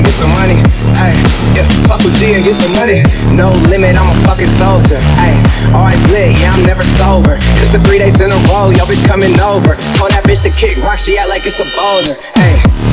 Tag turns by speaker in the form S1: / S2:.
S1: and get some money. Ay, yeah, fuck with G and get some money. No limit, I'm a fucking soldier. Ay, always lit, yeah, I'm never sober. It's for 3 days in a row, yo bitch coming over. Told that bitch to kick rock, she act like it's a boulder. Ay.